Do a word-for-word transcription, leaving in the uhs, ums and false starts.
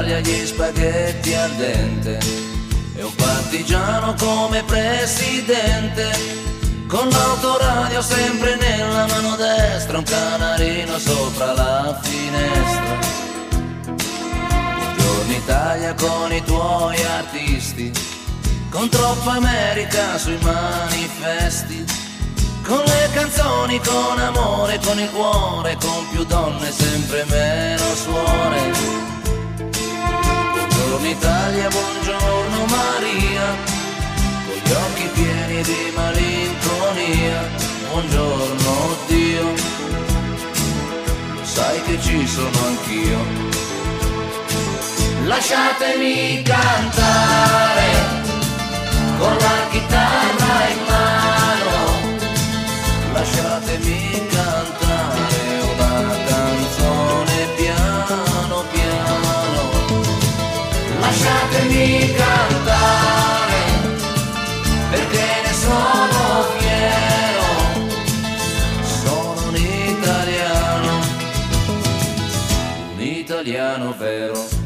Italia gli spaghetti al dente e un partigiano come presidente, con l'autoradio sempre nella mano destra, un canarino sopra la finestra. Buongiorno Italia con i tuoi artisti, con troppa America sui manifesti, con le canzoni, con amore, con il cuore, con più donne, sempre meno suore. Buongiorno Italia, buongiorno Maria, con gli occhi pieni di malinconia. Buongiorno Dio, lo sai che ci sono anch'io. Lasciatemi cantare con la chitarra in mano, lasciatemi cantare una canzone piano piano, lasciatemi cantare perché ne sono fiero, sono un italiano, un italiano vero.